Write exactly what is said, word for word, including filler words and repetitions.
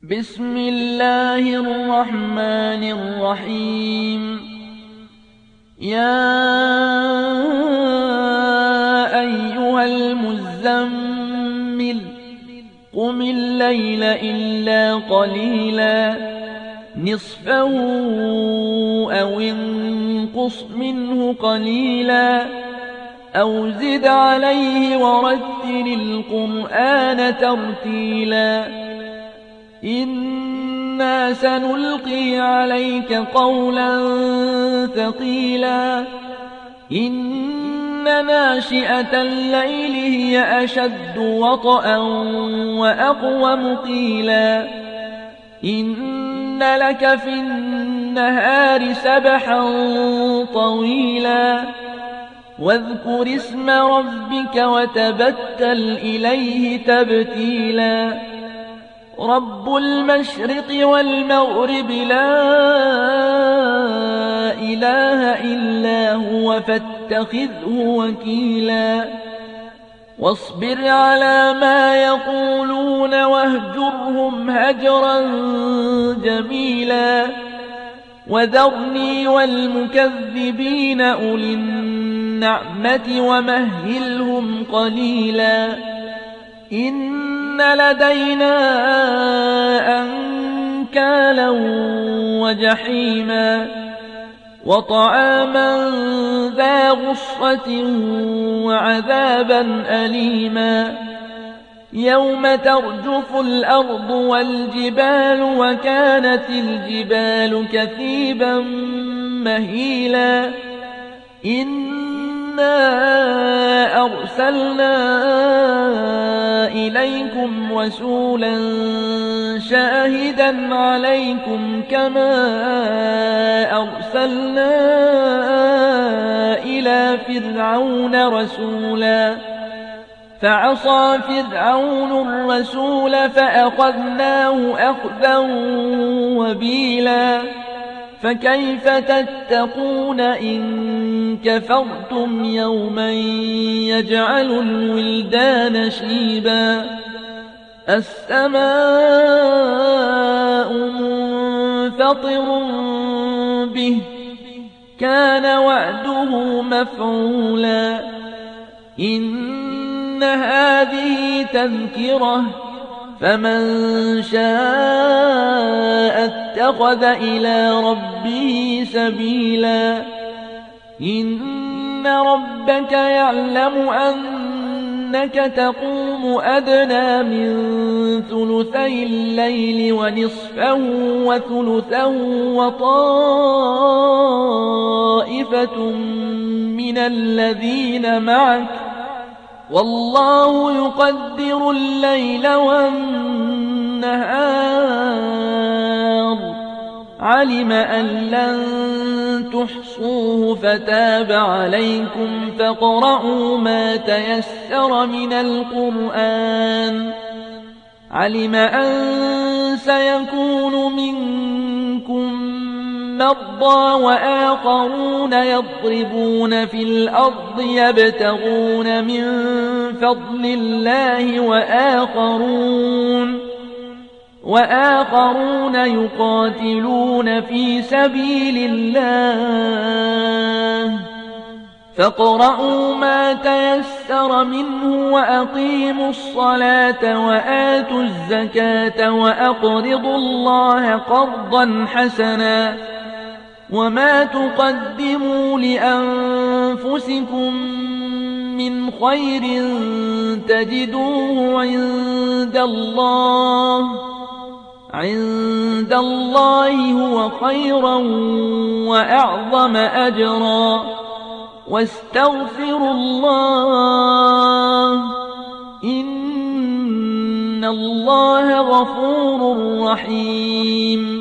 بسم الله الرحمن الرحيم. يا أيها المزمل قم الليل إلا قليلا نصفه أو انقص منه قليلا أو زد عليه ورتل القرآن ترتيلا إنا سنلقي عليك قولا ثقيلا إن ناشئة الليل هي أشد وطئا وأقوم قيلا إن لك في النهار سبحا طويلا واذكر اسم ربك وتبتل إليه تبتيلا رب المشرق والمغرب لا إله إلا هو فاتخذه وكيلا واصبر على ما يقولون واهجرهم هجرا جميلا وذرني والمكذبين أولي النعمة ومهلهم قليلا إن لدينا أنكالا وجحيما وطعاما ذا غصة وعذابا أليما يوم ترجف الأرض والجبال وكانت الجبال كثيبا مهيلا إنا أرسلنا إليكم رسولا شاهدا عليكم كما أرسلنا إلى فرعون رسولا فعصى فرعون الرسول فأخذناه أخذا وبيلا فكيف تتقون إن كفرتم يوما يجعل الولدان شيبا السماء منفطر به كان وعده مفعولا إن هذه تذكرة فمن شاء اتخذ إلى ربه سبيلا إن ربك يعلم أنك تقوم أدنى من ثلثي الليل ونصفه وثلثه وطائفة من الذين معك والله يقدر الليل والنهار علم أن لن تحصوه فتاب عليكم فاقرؤوا ما تيسر من القرآن علم أن سيكون منكم مرضى وآخرون يضربون في الأرض يبتغون من فضل الله وآخرون وآخرون يقاتلون في سبيل الله فاقرؤوا ما تيسر منه وأقيموا الصلاة وآتوا الزكاة وأقرضوا الله قرضا حسنا وما تقدموا لأنفسكم من خير تجدوه عند الله عند الله هو خيرا وأعظم أجرا واستغفروا الله إن الله غفور رحيم